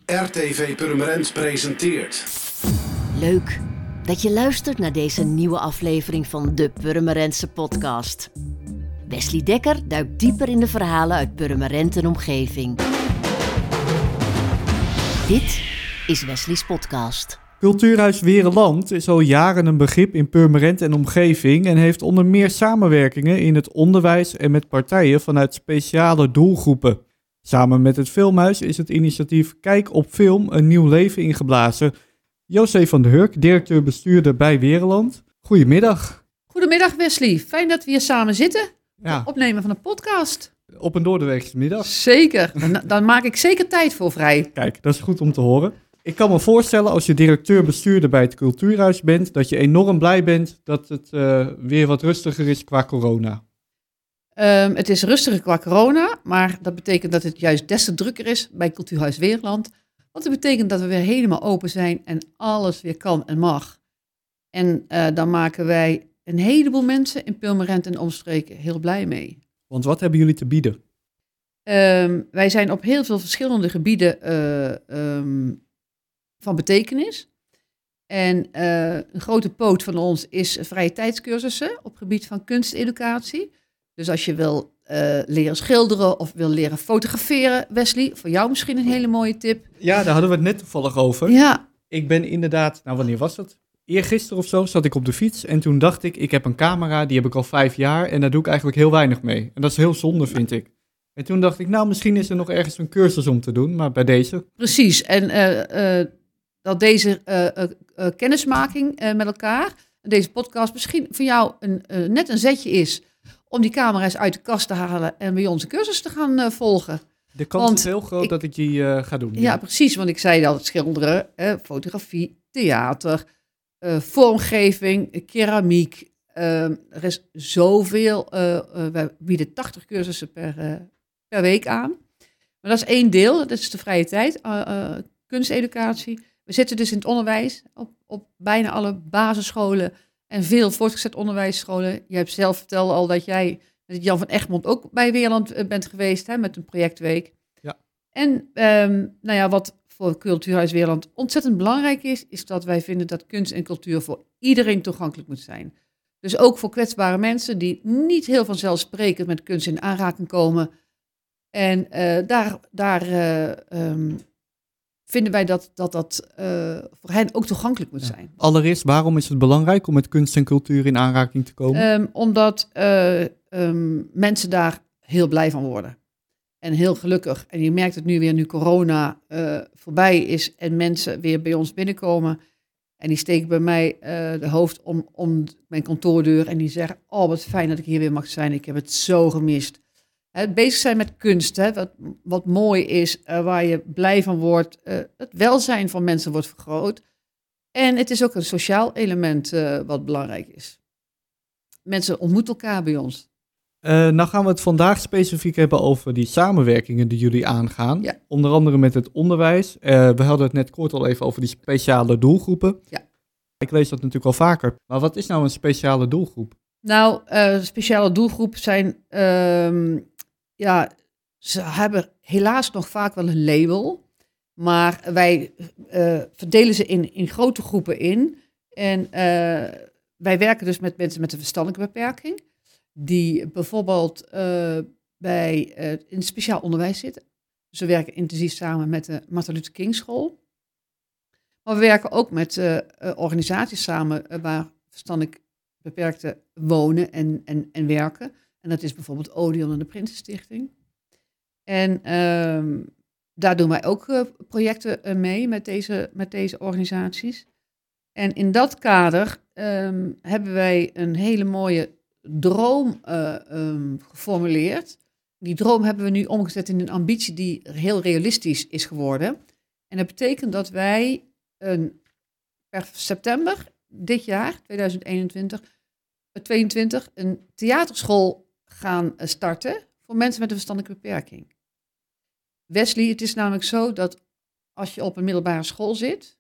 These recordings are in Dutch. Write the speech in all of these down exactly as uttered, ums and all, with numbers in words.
R T V Purmerend presenteert. Leuk dat je luistert naar deze nieuwe aflevering van de Purmerendse podcast. Wesley Dekker duikt dieper in de verhalen uit Purmerend en omgeving. Dit is Wesley's podcast. Cultuurhuis Wereland is al jaren een begrip in Purmerend en omgeving en heeft onder meer samenwerkingen in het onderwijs en met partijen vanuit speciale doelgroepen. Samen met het Filmhuis is het initiatief Kijk op Film een nieuw leven ingeblazen. José van der Hurk, directeur-bestuurder bij Wereland. Goedemiddag. Goedemiddag Wesley, fijn dat we hier samen zitten. Ja. Opnemen van een podcast. Op een doordeweekse middag. Zeker, dan, dan maak ik zeker tijd voor vrij. Kijk, dat is goed om te horen. Ik kan me voorstellen als je directeur-bestuurder bij het Cultuurhuis bent, dat je enorm blij bent dat het uh, weer wat rustiger is qua corona. Um, het is rustiger qua corona, maar dat betekent dat het juist des te drukker is bij Cultuurhuis Wereland. Want dat betekent dat we weer helemaal open zijn en alles weer kan en mag. En uh, dan maken wij een heleboel mensen in Purmerend en omstreken heel blij mee. Want wat hebben jullie te bieden? Um, wij zijn op heel veel verschillende gebieden uh, um, van betekenis. En uh, een grote poot van ons is vrije tijdscursussen op gebied van kunsteducatie. Dus als je wil uh, leren schilderen of wil leren fotograferen, Wesley, voor jou misschien een hele mooie tip. Ja, daar hadden we het net toevallig over. Ja. Ik ben inderdaad, nou wanneer was het? Eergisteren of zo zat ik op de fiets en toen dacht ik, ik heb een camera, die heb ik al vijf jaar en daar doe ik eigenlijk heel weinig mee. En dat is heel zonde, vind ik. En toen dacht ik, nou misschien is er nog ergens een cursus om te doen, maar bij deze. Precies, en uh, uh, dat deze uh, uh, uh, kennismaking uh, met elkaar, deze podcast misschien voor jou een, uh, net een zetje is om die camera's uit de kast te halen en bij ons een cursus te gaan uh, volgen. De kans want is heel groot ik, dat ik die uh, ga doen. Ja, ja, precies, want ik zei al, schilderen, uh, fotografie, theater, uh, vormgeving, keramiek. Uh, er is zoveel, uh, uh, wij bieden tachtig cursussen per, uh, per week aan. Maar dat is één deel, dat is de vrije tijd, uh, uh, kunsteducatie. We zitten dus in het onderwijs, op, op bijna alle basisscholen en veel voortgezet onderwijsscholen. Je hebt zelf verteld al dat jij met Jan van Egmond ook bij Wereland bent geweest, hè, met een projectweek. Ja. En um, nou ja, wat voor Cultuurhuis Wereland ontzettend belangrijk is, is dat wij vinden dat kunst en cultuur voor iedereen toegankelijk moet zijn. Dus ook voor kwetsbare mensen die niet heel vanzelfsprekend met kunst in aanraking komen. En uh, daar, daar uh, um, vinden wij dat dat, dat uh, voor hen ook toegankelijk moet zijn. Ja. Allereerst, waarom is het belangrijk om met kunst en cultuur in aanraking te komen? Um, omdat uh, um, mensen daar heel blij van worden. En heel gelukkig. En je merkt het nu weer, nu corona uh, voorbij is en mensen weer bij ons binnenkomen. En die steken bij mij uh, de hoofd om, om mijn kantoordeur en die zeggen, oh wat fijn dat ik hier weer mag zijn. Ik heb het zo gemist. Het bezig zijn met kunst, hè, wat, wat mooi is, uh, waar je blij van wordt. Uh, het welzijn van mensen wordt vergroot. En het is ook een sociaal element uh, wat belangrijk is. Mensen ontmoeten elkaar bij ons. Uh, nou gaan we het vandaag specifiek hebben over die samenwerkingen die jullie aangaan. Ja. Onder andere met het onderwijs. Uh, we hadden het net kort al even over die speciale doelgroepen. Ja. Ik lees dat natuurlijk al vaker. Maar wat is nou een speciale doelgroep? Nou, uh, speciale doelgroep zijn... Uh, ja, ze hebben helaas nog vaak wel een label. Maar wij uh, verdelen ze in, in grote groepen in. En uh, wij werken dus met mensen met een verstandelijke beperking. Die bijvoorbeeld uh, bij, uh, in het speciaal onderwijs zitten. Dus we werken intensief samen met de Martin Luther King School. Maar we werken ook met uh, uh, organisaties samen uh, waar verstandelijk beperkten wonen en, en, en werken. En dat is bijvoorbeeld Odeon en de Prinsenstichting. En uh, daar doen wij ook uh, projecten uh, mee met deze, met deze organisaties. En in dat kader um, hebben wij een hele mooie droom uh, um, geformuleerd. Die droom hebben we nu omgezet in een ambitie die heel realistisch is geworden. En dat betekent dat wij een, per september dit jaar, tweeduizend eenentwintig, tweeëntwintig, een theaterschool gaan starten voor mensen met een verstandelijke beperking. Wesley, het is namelijk zo dat als je op een middelbare school zit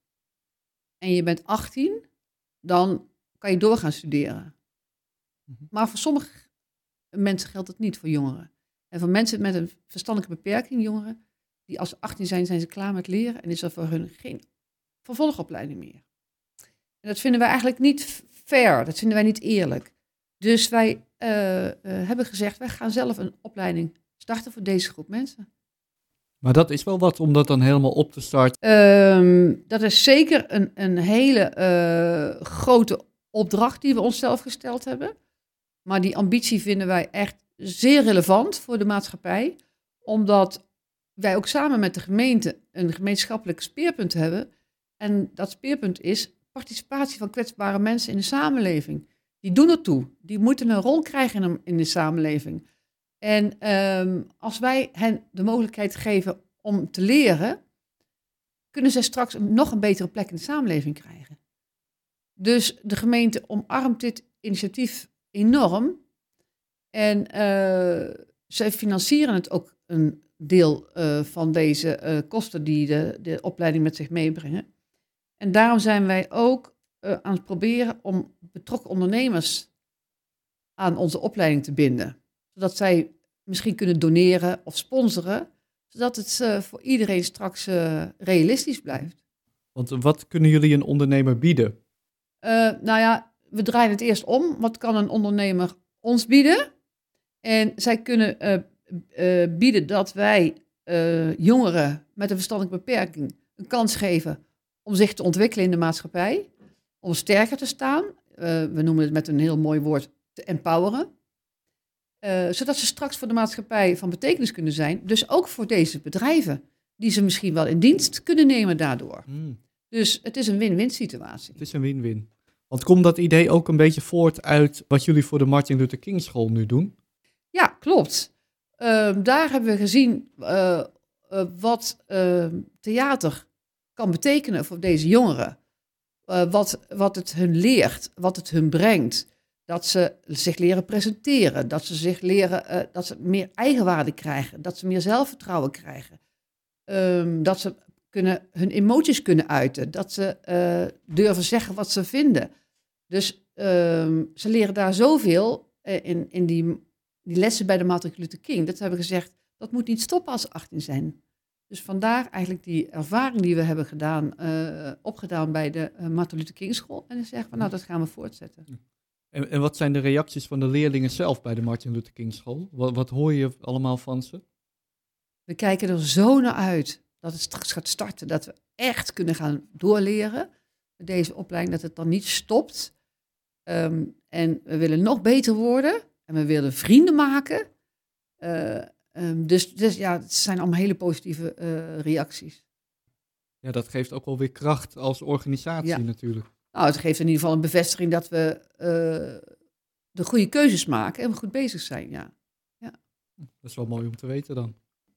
en je bent achttien, dan kan je door gaan studeren. Maar voor sommige mensen geldt het niet, voor jongeren. En voor mensen met een verstandelijke beperking, jongeren, die als ze achttien zijn, zijn ze klaar met leren en is er voor hun geen vervolgopleiding meer. En dat vinden wij eigenlijk niet fair, dat vinden wij niet eerlijk. Dus wij uh, uh, hebben gezegd, wij gaan zelf een opleiding starten voor deze groep mensen. Maar dat is wel wat om dat dan helemaal op te starten. Um, dat is zeker een, een hele uh, grote opdracht die we onszelf gesteld hebben. Maar die ambitie vinden wij echt zeer relevant voor de maatschappij. Omdat wij ook samen met de gemeente een gemeenschappelijk speerpunt hebben. En dat speerpunt is participatie van kwetsbare mensen in de samenleving. Die doen ertoe. Die moeten een rol krijgen in de, in de samenleving. En um, als wij hen de mogelijkheid geven om te leren, kunnen zij straks een, nog een betere plek in de samenleving krijgen. Dus de gemeente omarmt dit initiatief enorm. En uh, zij financieren het ook een deel uh, van deze uh, kosten die de, de opleiding met zich meebrengen. En daarom zijn wij ook uh, aan het proberen om betrokken ondernemers aan onze opleiding te binden. Zodat zij misschien kunnen doneren of sponsoren, zodat het uh, voor iedereen straks uh, realistisch blijft. Want wat kunnen jullie een ondernemer bieden? Uh, nou ja, we draaien het eerst om. Wat kan een ondernemer ons bieden? En zij kunnen uh, uh, bieden dat wij uh, jongeren met een verstandelijke beperking een kans geven om zich te ontwikkelen in de maatschappij, om sterker te staan. Uh, we noemen het met een heel mooi woord te empoweren. Uh, zodat ze straks voor de maatschappij van betekenis kunnen zijn. Dus ook voor deze bedrijven, die ze misschien wel in dienst kunnen nemen daardoor. Hmm. Dus het is een win-win situatie. Het is een win-win. Want komt dat idee ook een beetje voort uit wat jullie voor de Martin Luther King School nu doen? Ja, klopt. Uh, daar hebben we gezien uh, uh, wat uh, theater kan betekenen voor deze jongeren. Uh, wat, wat het hun leert, wat het hun brengt. Dat ze zich leren presenteren, dat ze zich leren, uh, dat ze meer eigenwaarde krijgen, dat ze meer zelfvertrouwen krijgen. Um, dat ze kunnen, hun emoties kunnen uiten, dat ze uh, durven zeggen wat ze vinden. Dus um, ze leren daar zoveel uh, in, in die, die lessen bij de Martin Luther King. Dat hebben we gezegd, dat moet niet stoppen als ze achttien zijn. Dus vandaar eigenlijk die ervaring die we hebben gedaan, uh, opgedaan bij de uh, Martin Luther King School. En dan zeggen we, nou, dat gaan we voortzetten. En, en wat zijn de reacties van de leerlingen zelf bij de Martin Luther King School? Wat, wat hoor je allemaal van ze? We kijken er zo naar uit dat het straks gaat starten. Dat we echt kunnen gaan doorleren met deze opleiding. Dat het dan niet stopt. Um, en we willen nog beter worden. En we willen vrienden maken. Uh, um, dus, dus ja, het zijn allemaal hele positieve uh, reacties. Ja, dat geeft ook wel weer kracht als organisatie ja. natuurlijk. Nou, het geeft in ieder geval een bevestiging dat we uh, de goede keuzes maken en we goed bezig zijn, ja. ja. Dat is wel mooi om te weten dan.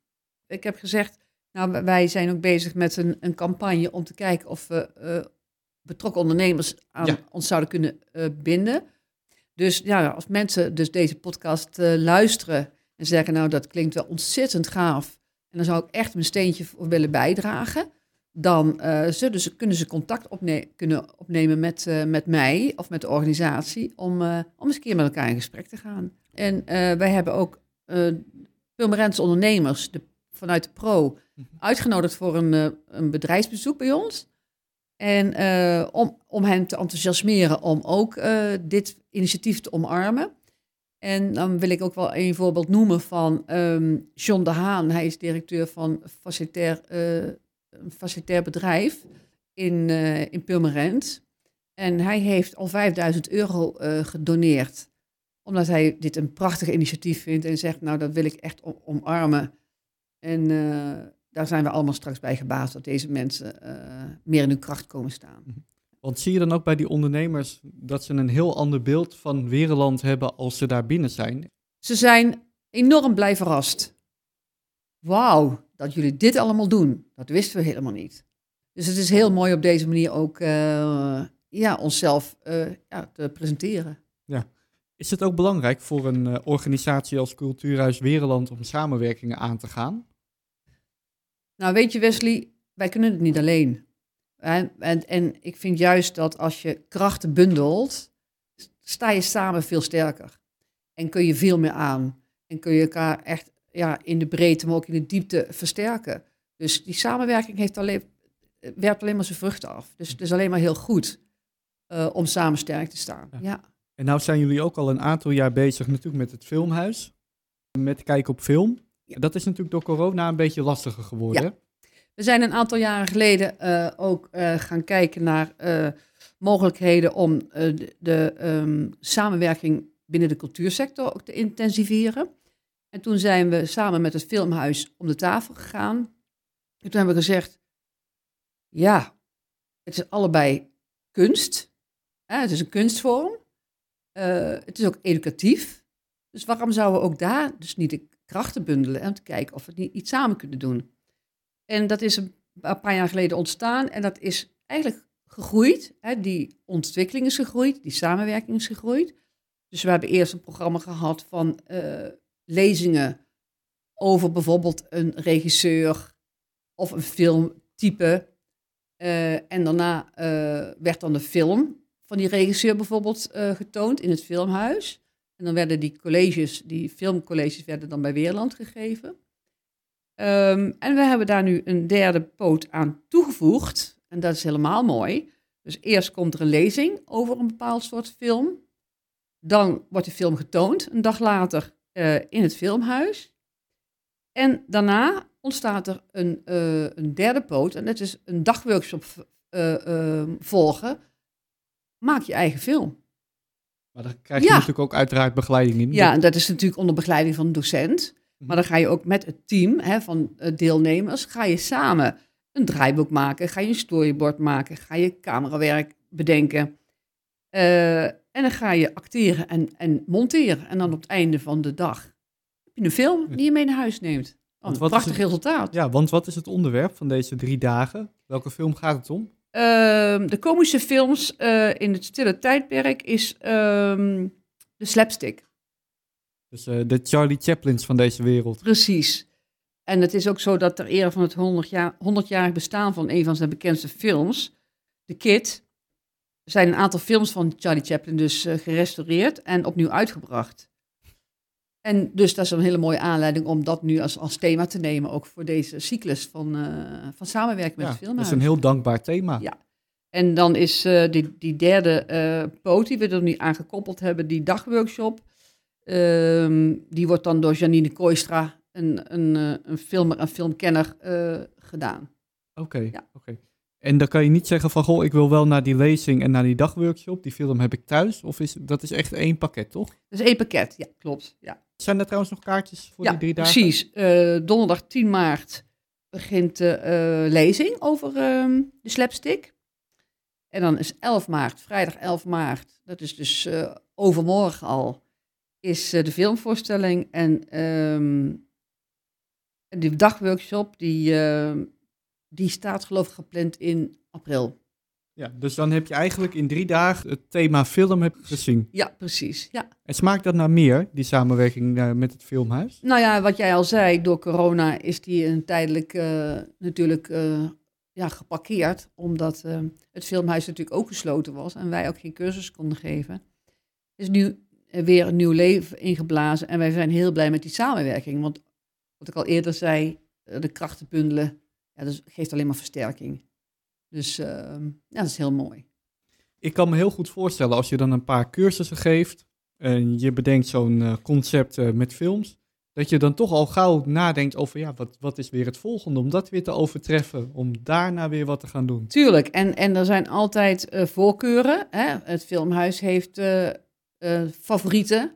Ik heb gezegd, nou, wij zijn ook bezig met een, een campagne om te kijken of we uh, betrokken ondernemers aan ja. ons zouden kunnen uh, binden. Dus ja, als mensen dus deze podcast uh, luisteren en zeggen, nou, dat klinkt wel ontzettend gaaf en dan zou ik echt mijn steentje voor willen bijdragen, dan uh, zullen ze, kunnen ze contact opne- kunnen opnemen met, uh, met mij of met de organisatie om, uh, om eens een keer met elkaar in gesprek te gaan. En uh, wij hebben ook uh, Purmerendse ondernemers de, vanuit de Pro uitgenodigd voor een, uh, een bedrijfsbezoek bij ons. En uh, om, om hen te enthousiasmeren om ook uh, dit initiatief te omarmen. En dan wil ik ook wel een voorbeeld noemen van um, John de Haan. Hij is directeur van facilitair, uh, een facilitair bedrijf in, uh, in Purmerend. En hij heeft al vijfduizend euro uh, gedoneerd. Omdat hij dit een prachtig initiatief vindt en zegt, nou, dat wil ik echt om, omarmen. En uh, daar zijn we allemaal straks bij gebaat dat deze mensen uh, meer in hun kracht komen staan. Want zie je dan ook bij die ondernemers dat ze een heel ander beeld van Wereland hebben als ze daar binnen zijn? Ze zijn enorm blij verrast. Wauw, dat jullie dit allemaal doen. Dat wisten we helemaal niet. Dus het is heel mooi op deze manier ook uh, ja, onszelf uh, ja, te presenteren. Ja. Is het ook belangrijk voor een uh, organisatie als Cultuurhuis Wereland om samenwerkingen aan te gaan? Nou, weet je Wesley, wij kunnen het niet alleen. En, en, en ik vind juist dat als je krachten bundelt, sta je samen veel sterker. En kun je veel meer aan. En kun je elkaar echt ja, in de breedte, maar ook in de diepte versterken. Dus die samenwerking heeft alleen, werpt alleen maar zijn vruchten af. Dus het is alleen maar heel goed uh, om samen sterk te staan. Ja. Ja. En nou zijn jullie ook al een aantal jaar bezig natuurlijk met het filmhuis. Met kijken op film. Ja. Dat is natuurlijk door corona een beetje lastiger geworden. Ja. We zijn een aantal jaren geleden uh, ook uh, gaan kijken naar uh, mogelijkheden om uh, de, de um, samenwerking binnen de cultuursector ook te intensiveren. En toen zijn we samen met het filmhuis om de tafel gegaan. En toen hebben we gezegd, ja, het is allebei kunst. Hè? Het is een kunstvorm. Uh, het is ook educatief. Dus waarom zouden we ook daar dus niet de krachten bundelen en te kijken of we niet iets samen kunnen doen? En dat is een paar jaar geleden ontstaan en dat is eigenlijk gegroeid. Hè? Die ontwikkeling is gegroeid, die samenwerking is gegroeid. Dus we hebben eerst een programma gehad van uh, lezingen over bijvoorbeeld een regisseur of een filmtype. Uh, en daarna uh, werd dan de film van die regisseur bijvoorbeeld uh, getoond in het filmhuis. En dan werden die colleges, die filmcolleges werden dan bij Weerland gegeven. Um, en we hebben daar nu een derde poot aan toegevoegd. En dat is helemaal mooi. Dus eerst komt er een lezing over een bepaald soort film. Dan wordt de film getoond, een dag later uh, in het filmhuis. En daarna ontstaat er een, uh, een derde poot. En dat is een dagworkshop uh, uh, volgen. Maak je eigen film. Maar daar krijg je ja. natuurlijk ook uiteraard begeleiding in. Ja, en dat is natuurlijk onder begeleiding van een docent. Maar dan ga je ook met het team hè, van uh, deelnemers, ga je samen een draaiboek maken, ga je een storyboard maken, ga je camerawerk bedenken. Uh, en dan ga je acteren en, en monteren. En dan op het einde van de dag heb je een film die je mee naar huis neemt. Oh, een prachtig het, resultaat. Ja, want wat is het onderwerp van deze drie dagen? Welke film gaat het om? Uh, de komische films uh, in het stille tijdperk is um, de slapstick. Dus uh, de Charlie Chaplins van deze wereld. Precies. En het is ook zo dat ter ere van het honderdjarig bestaan van een van zijn bekendste films, The Kid, zijn een aantal films van Charlie Chaplin dus uh, gerestaureerd en opnieuw uitgebracht. En dus dat is een hele mooie aanleiding om dat nu als, als thema te nemen, ook voor deze cyclus van, uh, van samenwerking met ja, het filmhuis. Dat is een heel dankbaar thema. Ja. En dan is uh, die, die derde uh, poot die we er nu aan gekoppeld hebben, die dagworkshop. Uh, die wordt dan door Janine Kooistra, een, een, uh, een filmer en filmkenner, uh, gedaan. Oké, okay, ja. okay. En dan kan je niet zeggen van, goh, ik wil wel naar die lezing en naar die dagworkshop. Die film heb ik thuis. Of is dat is echt één pakket, toch? Dat is één pakket, ja, klopt. Ja. Zijn er trouwens nog kaartjes voor ja, die drie dagen? Precies. Uh, donderdag tien maart begint de uh, lezing over uh, de slapstick. En dan is elf maart, vrijdag elf maart, dat is dus uh, overmorgen al, is uh, de filmvoorstelling. En um, die dagworkshop, die, uh, die staat geloof ik gepland in april. Ja, dus dan heb je eigenlijk in drie dagen het thema film heb gezien. Ja, precies. Ja. En smaakt dat naar meer, die samenwerking uh, met het filmhuis? Nou ja, wat jij al zei, door corona is die een tijdelijk uh, natuurlijk uh, ja, geparkeerd. Omdat uh, het filmhuis natuurlijk ook gesloten was en wij ook geen cursus konden geven. Er is nu weer een nieuw leven ingeblazen en wij zijn heel blij met die samenwerking. Want wat ik al eerder zei, de krachten bundelen, ja, dat geeft alleen maar versterking. Dus uh, ja, dat is heel mooi. Ik kan me heel goed voorstellen als je dan een paar cursussen geeft en je bedenkt zo'n uh, concept uh, met films, dat je dan toch al gauw nadenkt over, ja, wat, wat is weer het volgende, om dat weer te overtreffen, om daarna weer wat te gaan doen. Tuurlijk, en, en er zijn altijd uh, voorkeuren. Hè? Het filmhuis heeft uh, uh, favorieten.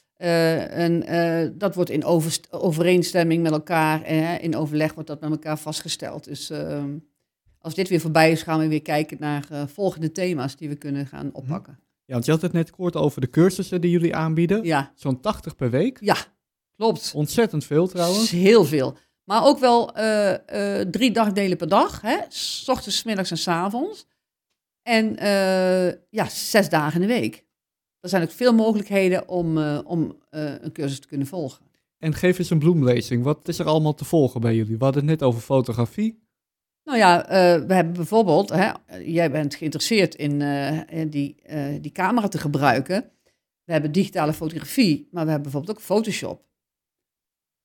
Uh, en uh, dat wordt in overst- overeenstemming met elkaar, uh, in overleg wordt dat met elkaar vastgesteld. Dus uh, als dit weer voorbij is, gaan we weer kijken naar uh, volgende thema's die we kunnen gaan oppakken. Ja, want je had het net kort over de cursussen die jullie aanbieden. Ja. Zo'n tachtig per week. Ja, klopt. Ontzettend veel trouwens. Heel veel. Maar ook wel uh, uh, drie dagdelen per dag. Hè? 's Ochtends, 's middags en 's avonds. En uh, ja, zes dagen in de week. Er zijn ook veel mogelijkheden om, uh, om uh, een cursus te kunnen volgen. En geef eens een bloemlezing. Wat is er allemaal te volgen bij jullie? We hadden het net over fotografie. Nou ja, uh, we hebben bijvoorbeeld, hè, jij bent geïnteresseerd in, uh, in die, uh, die camera te gebruiken. We hebben digitale fotografie, maar we hebben bijvoorbeeld ook Photoshop.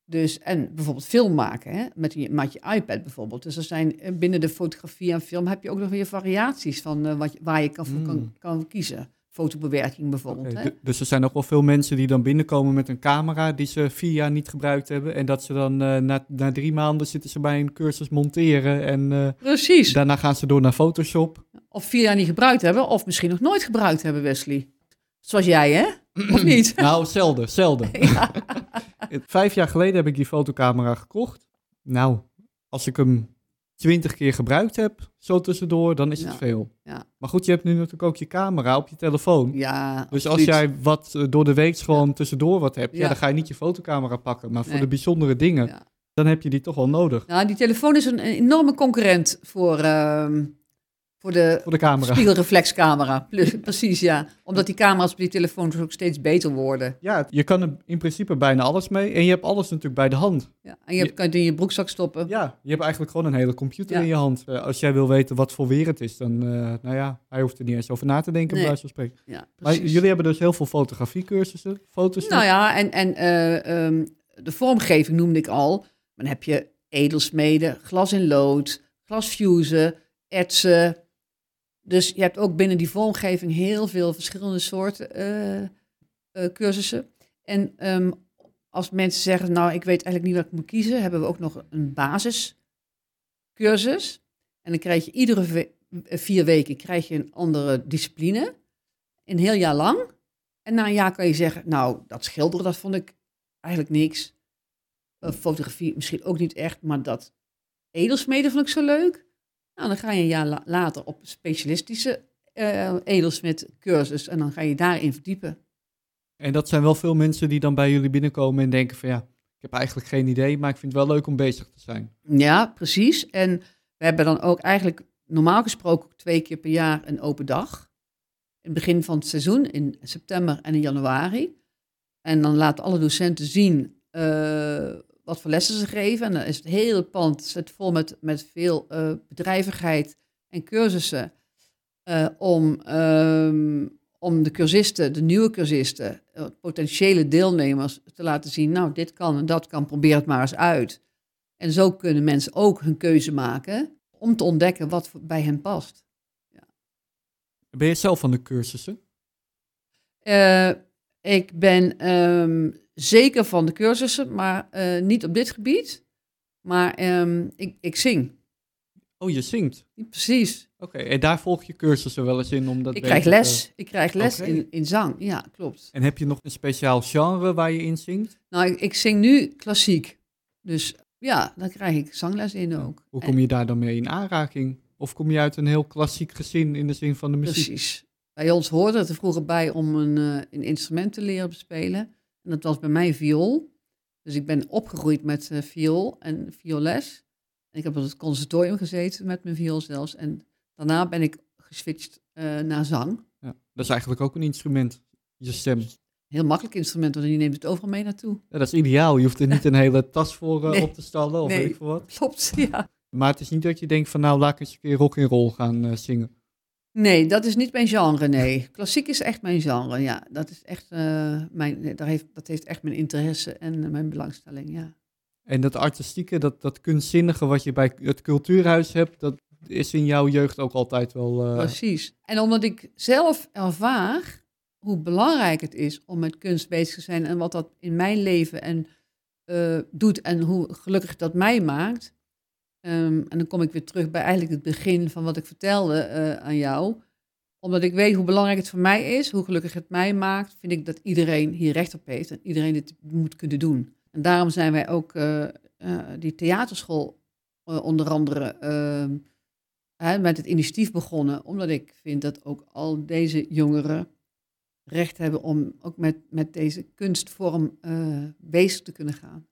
Dus, en bijvoorbeeld film maken, hè? Met, je, met je iPad bijvoorbeeld. Dus er zijn eh, binnen de fotografie en film heb je ook nog weer variaties van uh, wat, je- waar je kan, voor Mm. kan, kan kiezen. Fotobewerking bijvoorbeeld. Oké, Hè? d- dus er zijn ook wel veel mensen die dan binnenkomen met een camera die ze vier jaar niet gebruikt hebben. En dat ze dan eh, na, na drie maanden zitten ze bij een cursus monteren. En eh, Precies. daarna gaan ze door naar Photoshop. Of vier jaar niet gebruikt hebben, of misschien nog nooit gebruikt hebben, Wesley. Zoals jij, hè? Of niet? Nou, zelden, zelden. Ja. Vijf jaar geleden heb ik die fotocamera gekocht. Nou, als ik hem twintig keer gebruikt heb, zo tussendoor, dan is het Ja, veel. ja. Maar goed, je hebt nu natuurlijk ook je camera op je telefoon. Ja, Dus als absoluut. jij wat eh, door de week gewoon tussendoor wat hebt, ja. Ja. dan ga je niet je fotocamera pakken. Maar voor Nee. de bijzondere dingen, Ja. dan heb je die toch wel nodig. Nou, die telefoon is een, een enorme concurrent voor, ehm, voor de Voor de camera. spiegelreflexcamera. Plus- Precies, ja. Omdat die camera's op die telefoons ook steeds beter worden. Ja, je kan er in principe bijna alles mee. En je hebt alles natuurlijk bij de hand. Ja. En je hebt, kan het in je broekzak stoppen. Ja, je hebt eigenlijk gewoon een hele computer Ja. in je hand. Eh, als jij wil weten wat voor weer het is, dan, eh, nou ja, hij hoeft er niet eens over na te denken, Nee. bij wijze van spreken. Ja, Maar precies. jullie hebben dus heel veel fotografiecursussen, foto's. Nou ja, en, en eh, ehm, de vormgeving noemde ik al. Dan heb je edelsmeden, glas in lood, glasfusen, etsen. Dus je hebt ook binnen die vormgeving heel veel verschillende soorten eh, eh, cursussen. En ehm, als mensen zeggen, nou, ik weet eigenlijk niet wat ik moet kiezen, hebben we ook nog een basiscursus. En dan krijg je iedere ve- vier weken krijg je een andere discipline. Een heel jaar lang. En na een jaar kan je zeggen, nou, dat schilderen, dat vond ik eigenlijk niks. Uh, fotografie misschien ook niet echt, maar dat edelsmeden vond ik zo leuk. Nou, dan ga je een jaar la- later op een specialistische uh, edelsmidcursus en dan ga je daarin verdiepen. En dat zijn wel veel mensen die dan bij jullie binnenkomen en denken van ja, ik heb eigenlijk geen idee, maar ik vind het wel leuk om bezig te zijn. Ja, precies. En we hebben dan ook eigenlijk normaal gesproken twee keer per jaar een open dag. In het begin van het seizoen, in september en in januari. En dan laten alle docenten zien uh, wat voor lessen ze geven. En dan is het hele pand zit vol met, met veel uh, bedrijvigheid en cursussen. Uh, om, um, om de cursisten, de nieuwe cursisten, uh, potentiële deelnemers te laten zien. Nou, dit kan en dat kan, probeer het maar eens uit. En zo kunnen mensen ook hun keuze maken om te ontdekken wat bij hen past. Ja. Ben je zelf van de cursussen? Uh, ik ben um, zeker van de cursussen, maar uh, niet op dit gebied. Maar um, ik, ik zing. Oh, je zingt? Precies. Oké, okay, en daar volg je cursussen wel eens in? Om dat ik, krijg les. Te... ik krijg les okay. in, in zang, ja, klopt. En heb je nog een speciaal genre waar je in zingt? Nou, ik, ik zing nu klassiek. Dus ja, dan krijg ik zangles in ook. Hoe kom je daar dan mee in aanraking? Of kom je uit een heel klassiek gezin in de zin van de muziek? Precies. Bij ons hoorde het er vroeger bij om een, uh, een instrument te leren bespelen. En dat was bij mij viool. Dus ik ben opgegroeid met uh, viool en violes. En ik heb op het conservatorium gezeten met mijn viool zelfs. En daarna ben ik geswitcht uh, naar zang. Ja, dat is eigenlijk ook een instrument, je stem. Heel makkelijk instrument, want je neemt het overal mee naartoe. Ja, dat is ideaal. Je hoeft er niet een hele tas voor uh, nee. op te stallen of nee. weet ik veel wat. Klopt, ja. Maar het is niet dat je denkt van nou, laat ik eens een keer rock and roll gaan uh, zingen. Nee, dat is niet mijn genre, nee. Klassiek is echt mijn genre, ja. Dat is echt uh, mijn, dat heeft, dat heeft echt mijn interesse en uh, mijn belangstelling, ja. En dat artistieke, dat, dat kunstzinnige wat je bij het cultuurhuis hebt, dat is in jouw jeugd ook altijd wel... Uh... Precies. En omdat ik zelf ervaar hoe belangrijk het is om met kunst bezig te zijn en wat dat in mijn leven en, uh, doet en hoe gelukkig dat mij maakt. Um, en dan kom ik weer terug bij eigenlijk het begin van wat ik vertelde uh, aan jou. Omdat ik weet hoe belangrijk het voor mij is, hoe gelukkig het mij maakt, vind ik dat iedereen hier recht op heeft en iedereen dit moet kunnen doen. En daarom zijn wij ook uh, uh, die theaterschool uh, onder andere uh, uh, met het initiatief begonnen. Omdat ik vind dat ook al deze jongeren recht hebben om ook met, met deze kunstvorm uh, bezig te kunnen gaan.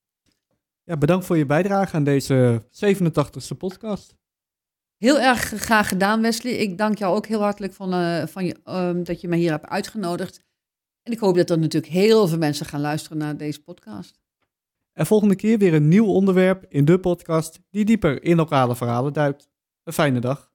Ja, bedankt voor je bijdrage aan deze zevenentachtigste podcast. Heel erg graag gedaan, Wesley. Ik dank jou ook heel hartelijk van, uh, van je, um, dat je mij hier hebt uitgenodigd. En ik hoop dat er natuurlijk heel veel mensen gaan luisteren naar deze podcast. En volgende keer weer een nieuw onderwerp in de podcast die dieper in lokale verhalen duikt. Een fijne dag.